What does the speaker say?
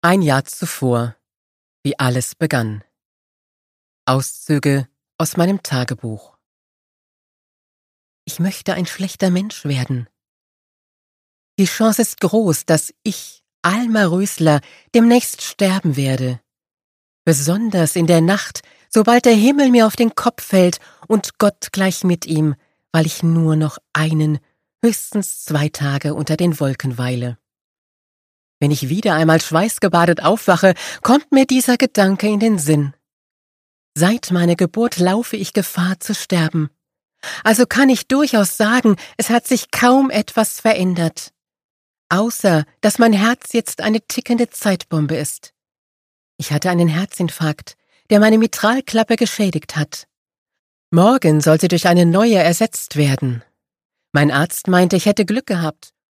Ein Jahr zuvor, wie alles begann. Auszüge aus meinem Tagebuch. Ich möchte ein schlechter Mensch werden. Die Chance ist groß, dass ich, Alma Rösler, demnächst sterben werde. Besonders in der Nacht, sobald der Himmel mir auf den Kopf fällt und Gott gleich mit ihm, weil ich nur noch einen, höchstens 2 Tage unter den Wolken weile. Wenn ich wieder einmal schweißgebadet aufwache, kommt mir dieser Gedanke in den Sinn. Seit meiner Geburt laufe ich Gefahr zu sterben. Also kann ich durchaus sagen, es hat sich kaum etwas verändert. Außer, dass mein Herz jetzt eine tickende Zeitbombe ist. Ich hatte einen Herzinfarkt, der meine Mitralklappe geschädigt hat. Morgen soll sie durch eine neue ersetzt werden. Mein Arzt meinte, ich hätte Glück gehabt